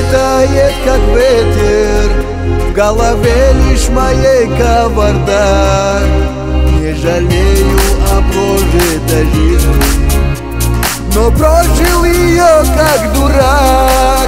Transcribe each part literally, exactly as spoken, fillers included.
улетает, как ветер, в голове лишь моей кавардак. Не жалею о прожитой жизни, но прожил ее как дурак.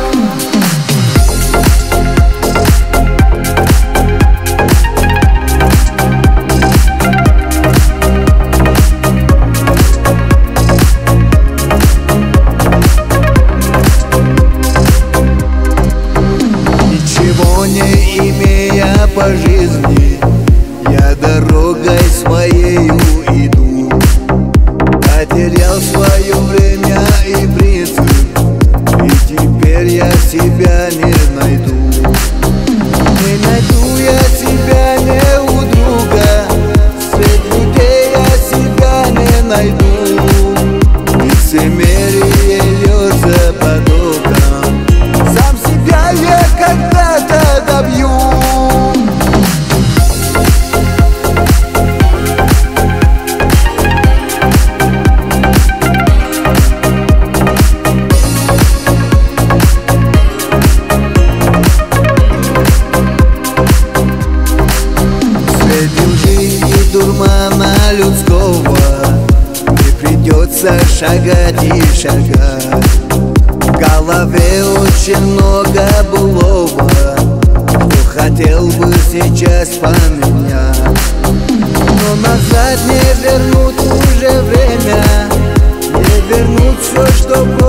Ничего не имея по жизни, я дорогой своею иду. Потерял свое время и принцип, и теперь я себя не найду. Не найду я себя не у друга, среди людей я себя не найду. Лицемерие льется потоком, сам себя я когда-то добью. Дурмана людского мне придется шагать и шагать. В голове очень много былого, что хотел бы сейчас поменять. Но назад не вернуть уже время, не вернуть все, что было.